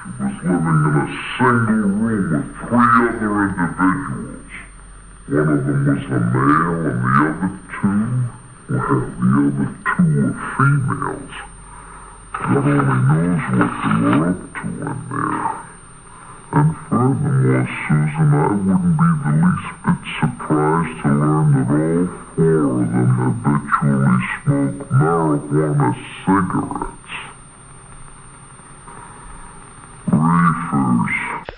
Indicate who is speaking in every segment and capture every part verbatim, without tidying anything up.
Speaker 1: was living in a single room with three other individuals. One of them was a male and the other two, well, the other two were females. God only knows what they were up to in there. And furthermore, Susan, I wouldn't be the least bit surprised to learn that all four of them habitually smoke marijuana cigarettes. Reefers.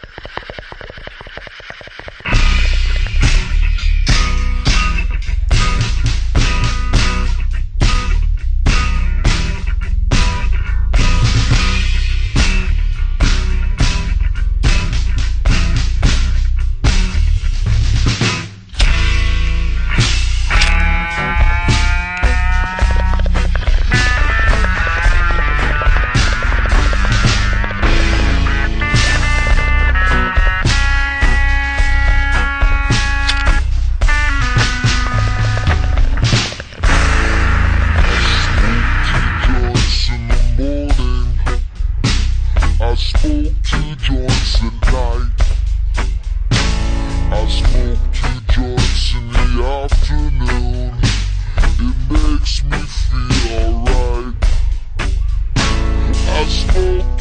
Speaker 2: I smoke two joints at night. I smoke two joints in the afternoon. It makes me feel alright. I smoke